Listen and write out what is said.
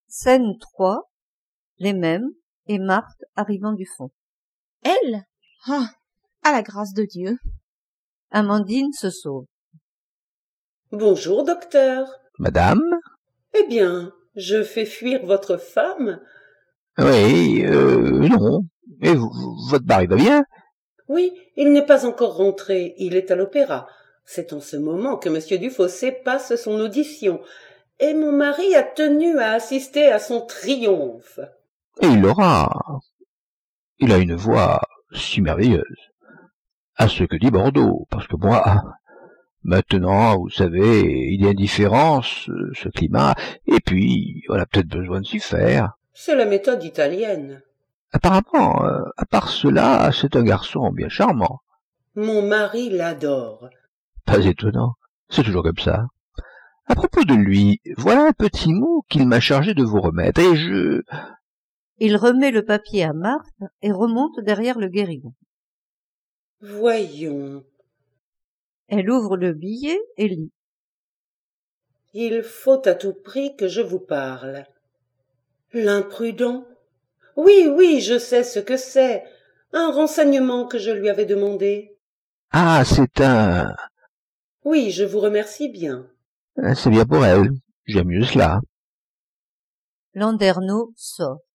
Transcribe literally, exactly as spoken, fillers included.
Scène trois, les mêmes, et Marthe arrivant du fond. Elle? Ah, à la grâce de Dieu. Amandine se sauve. Bonjour, docteur. Madame? Eh bien, je fais fuir votre femme? Oui, euh, non. Et v- votre mari va bien? Oui, il n'est pas encore rentré, il est à l'opéra. C'est en ce moment que monsieur Dufossé passe son audition, et mon mari a tenu à assister à son triomphe. Et il l'aura. Il a une voix si merveilleuse. À ce que dit Bordeaux, parce que moi, maintenant, vous savez, il y a une différence, euh, ce climat, et puis, on a peut-être besoin de s'y faire. C'est la méthode italienne. Apparemment, euh, à part cela, c'est un garçon bien charmant. Mon mari l'adore. Pas étonnant, c'est toujours comme ça. À propos de lui, voilà un petit mot qu'il m'a chargé de vous remettre, et je... Il remet le papier à Marthe et remonte derrière le guéridon. Voyons. Elle ouvre le billet et lit. Il faut à tout prix que je vous parle. L'imprudent. Oui, oui, je sais ce que c'est. Un renseignement que je lui avais demandé. Ah, c'est un... Oui, je vous remercie bien. C'est bien pour elle, j'aime mieux cela. Landerneau sort.